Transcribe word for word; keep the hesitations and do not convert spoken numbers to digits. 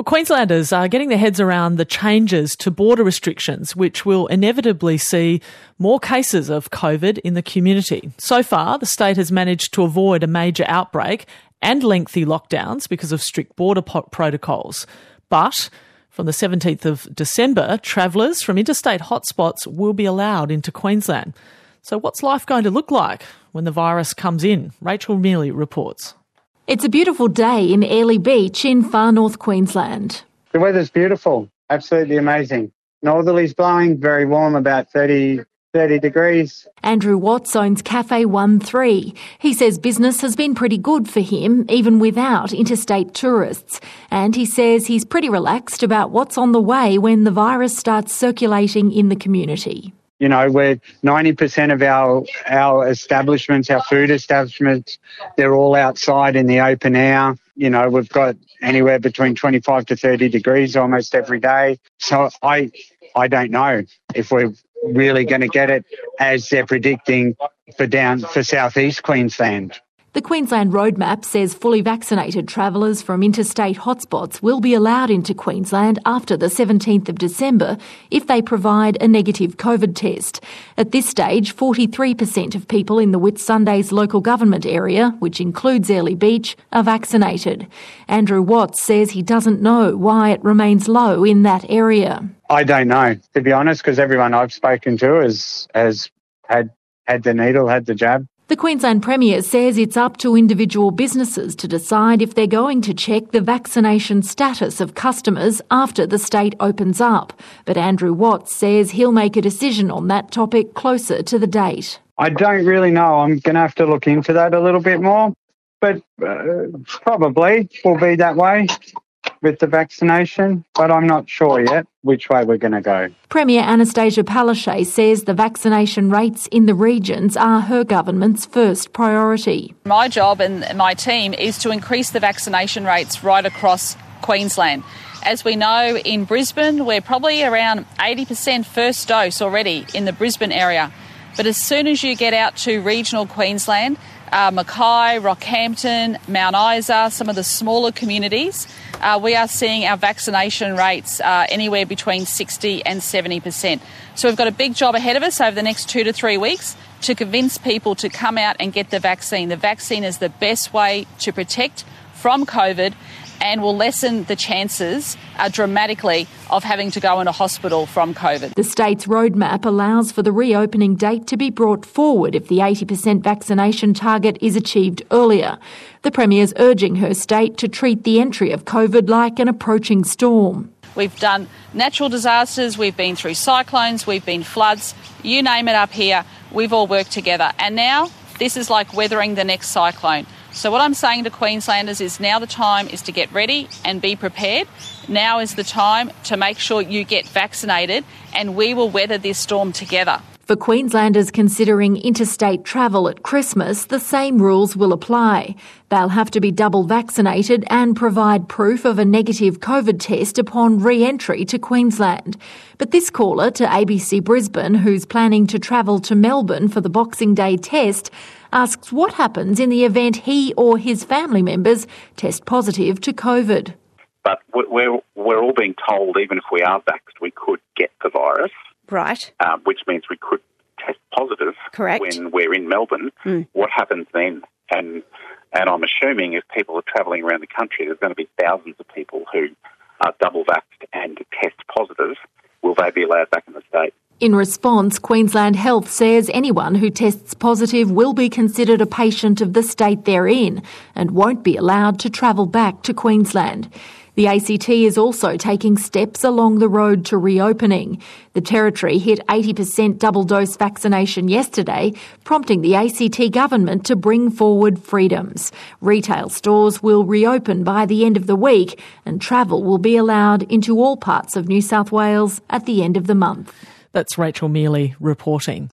Well, Queenslanders are getting their heads around the changes to border restrictions, which will inevitably see more cases of COVID in the community. So far, the state has managed to avoid a major outbreak and lengthy lockdowns because of strict border po- protocols. But from the seventeenth of December, travellers from interstate hotspots will be allowed into Queensland. So what's life going to look like when the virus comes in? Rachel Mealy reports. It's a beautiful day in Airlie Beach in far north Queensland. The weather's beautiful, absolutely amazing. Northerly's blowing, very warm, about thirty, thirty degrees. Andrew Watts owns Cafe one three. He says business has been pretty good for him, even without interstate tourists. And he says he's pretty relaxed about what's on the way when the virus starts circulating in the community. You know, we're ninety percent of our our establishments, our food establishments, they're all outside in the open air. You know, we've got anywhere between twenty-five to thirty degrees almost every day. So I I don't know if we're really going to get it as they're predicting for down for southeast Queensland. The Queensland Roadmap says fully vaccinated travellers from interstate hotspots will be allowed into Queensland after the seventeenth of December if they provide a negative COVID test. At this stage, forty-three percent of people in the Whitsundays local government area, which includes Airlie Beach, are vaccinated. Andrew Watts says he doesn't know why it remains low in that area. I don't know, to be honest, because everyone I've spoken to has, has had, had the needle, had the jab. The Queensland Premier says it's up to individual businesses to decide if they're going to check the vaccination status of customers after the state opens up. But Andrew Watts says he'll make a decision on that topic closer to the date. I don't really know. I'm going to have to look into that a little bit more. But uh, probably will be that way with the vaccination, but I'm not sure yet which way we're going to go. Premier Anastasia Palaszczuk says the vaccination rates in the regions are her government's first priority. My job and my team is to increase the vaccination rates right across Queensland. As we know, in Brisbane, we're probably around eighty percent first dose already in the Brisbane area. But as soon as you get out to regional Queensland, uh, Mackay, Rockhampton, Mount Isa, some of the smaller communities, Uh, we are seeing our vaccination rates uh, anywhere between sixty and seventy percent. So we've got a big job ahead of us over the next two to three weeks to convince people to come out and get the vaccine. The vaccine is the best way to protect from COVID and will lessen the chances uh, dramatically of having to go into hospital from COVID. The state's roadmap allows for the reopening date to be brought forward if the eighty percent vaccination target is achieved earlier. The Premier's urging her state to treat the entry of COVID like an approaching storm. We've done natural disasters, we've been through cyclones, we've been floods, you name it up here, we've all worked together. And now this is like weathering the next cyclone. So what I'm saying to Queenslanders is now the time is to get ready and be prepared. Now is the time to make sure you get vaccinated and we will weather this storm together. For Queenslanders considering interstate travel at Christmas, the same rules will apply. They'll have to be double vaccinated and provide proof of a negative COVID test upon re-entry to Queensland. But this caller to A B C Brisbane, who's planning to travel to Melbourne for the Boxing Day test, asks what happens in the event he or his family members test positive to COVID. But we're, we're all being told, even if we are vaxxed, we could get the virus. Right. Uh, which means we could test positive. Correct. When we're in Melbourne. Mm. What happens then? And and I'm assuming if people are travelling around the country, there's going to be thousands of people who are double vaxxed and test positive. Will they be allowed back in the state? In response, Queensland Health says anyone who tests positive will be considered a patient of the state they're in and won't be allowed to travel back to Queensland. The A C T is also taking steps along the road to reopening. The Territory hit eighty percent double-dose vaccination yesterday, prompting the A C T government to bring forward freedoms. Retail stores will reopen by the end of the week and travel will be allowed into all parts of New South Wales at the end of the month. That's Rachel Mealy reporting.